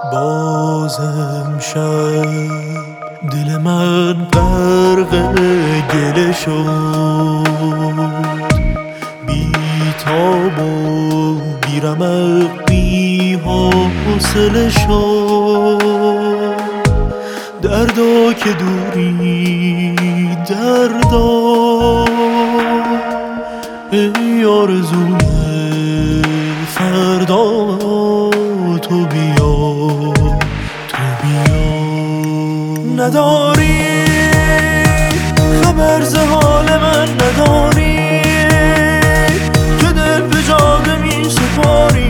باز امشب دل من غرق گله شد، بی تاب و بی رمق بی حوصله شد. دردا که دوری دردا، ای آرزوی فردا، تو بیا تو بیا. نداری خبر ز حال من، نداری که دل به جاده می سپاری.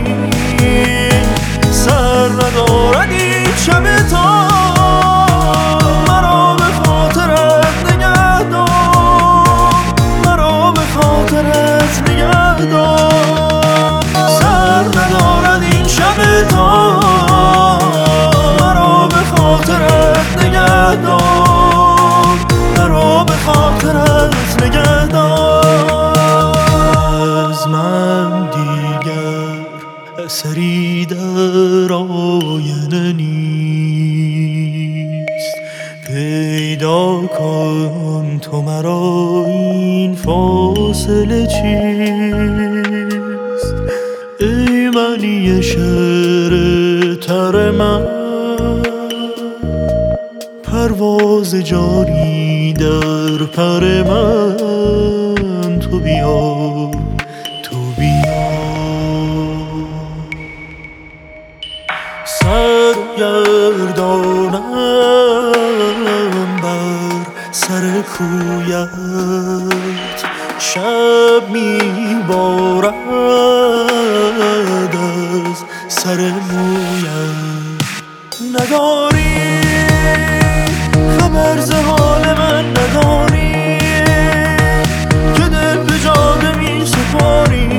سر ندارد این شب تا مرا به خاطرت نگه دار، مرا به خاطرت نگه دار. سر ندارد این شب تا مرا به خاطرت نگه دار، مرا به خاطرت نگه دار. از من دیگر اثری در آینه نیست، پیدا کن تو مرا این فاصله چیست. ای معنی شعر تر من، پرواز جانی در پر من، تو بیا تو بیا. سرگردانم بر سر کویت، شب میبارد از سر مویت. نداری خبر ز حال من، نداری که دل به جاده می سپاری.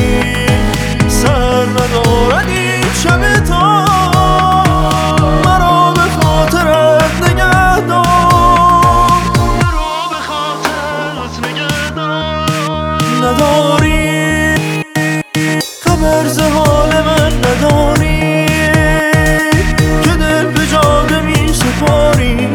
سر ندارد این شب تا مرا به خاطرت نگه دار، مرا به خاطرت نگه دار. نداری خبر ز حال من، نداری که دل به جاده می سپاری.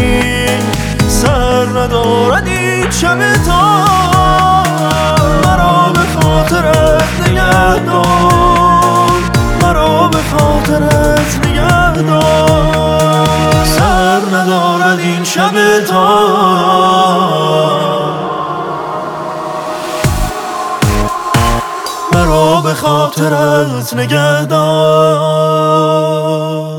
سر ندارد این شب تا مرا به خاطرت نگه دار، مرا به خاطرت نگه دار. سر ندارد این شب تا مرا به خاطرت نگه دار.